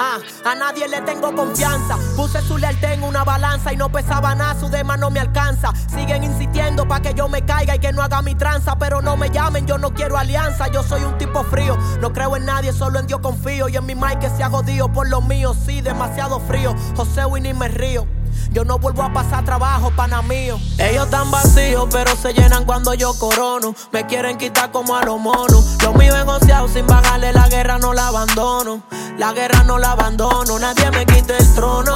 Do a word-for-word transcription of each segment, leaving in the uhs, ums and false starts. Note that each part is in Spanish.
Ah, a nadie le tengo confianza. Puse su lealtad en una balanza y no pesaba nada, su demás no me alcanza. Siguen insistiendo pa' que yo me caiga y que no haga mi tranza, pero no me llamen, yo no quiero alianza. Yo soy un tipo frío, no creo en nadie, solo en Dios confío. Y en mi mic que se ha jodido por lo mío, sí, demasiado frío. José Winnie me río. Yo no vuelvo a pasar trabajo, pana mío. Ellos están vacíos, pero se llenan cuando yo corono. Me quieren quitar como a los monos. Lo mío es goceado sin bajarle, la guerra no la abandono. La guerra no la abandono, nadie me quite el trono.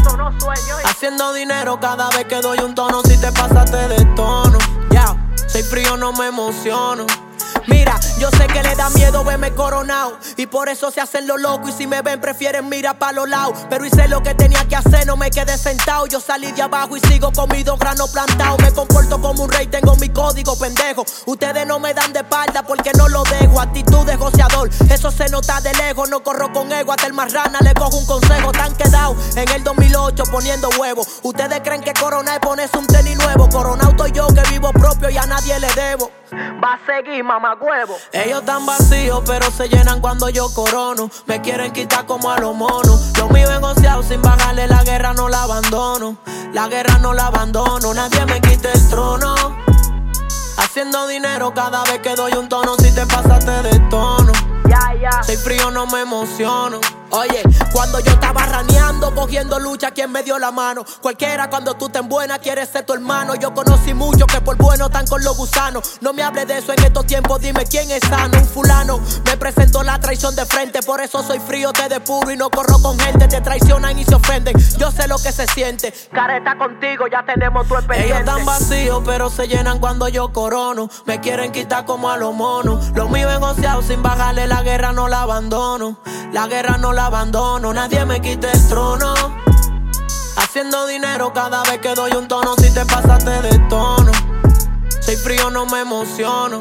Haciendo dinero cada vez que doy un tono. Si te pasaste de tono, ya, soy frío, no me emociono. Mira, yo sé que le da miedo verme coronado y por eso se hacen lo loco. Y si me ven prefieren mirar pa' los lados. Pero hice lo que tenía que hacer, no me quedé sentado. Yo salí de abajo y sigo con mis dos granos plantados. Me comporto como un rey, tengo mi código, pendejo. Ustedes no me dan de espalda porque no lo dejo. Actitud de goceador, eso se nota de lejos. No corro con ego, hasta el más rana le cojo un consejo. Tan quedado en el dos mil ocho poniendo huevos. Ustedes creen que corona es ponerse un tenis nuevo. Coronado estoy yo que vivo propio y a nadie le debo. Va a seguir, mamá huevo. Ellos están vacíos, pero se llenan cuando yo corono. Me quieren quitar como a los monos. Lo mío es goceado sin bajarle, la guerra no la abandono. La guerra no la abandono, nadie me quite el trono. Haciendo dinero cada vez que doy un tono. Si te pasaste de tono, ya, ya. Soy frío, no me emociono. Oye, cuando yo estaba raneando, cogiendo lucha, ¿quién me dio la mano? Cualquiera cuando tú ten buena quiere ser tu hermano. Yo conocí muchos que por bueno están con los gusanos. No me hables de eso en estos tiempos, dime quién es sano. Un fulano me presentó la traición de frente. Por eso soy frío, te depuro y no corro con gente. Te traicionan y se ofenden, yo sé lo que se siente. Careta contigo, ya tenemos tu expediente. Ellos están vacíos, pero se llenan cuando yo corono. Me quieren quitar como a los monos. Lo mío es goceado sin bajarle, la guerra no la abandono. La guerra no la abandono, nadie me quite el trono. Haciendo dinero cada vez que doy un tono. Si te pasaste de tono, soy frío, no me emociono.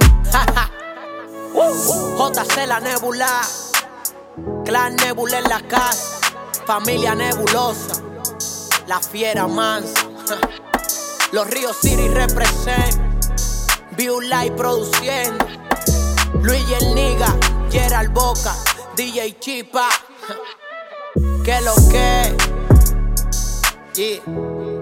J C la Nebula, Clan Nebula en la casa, familia nebulosa, la fiera mansa. Los Ríos City represent, View Live produciendo, Luis y el Niga, Gerald Boca, D J Chipa. Que lo que, yeah.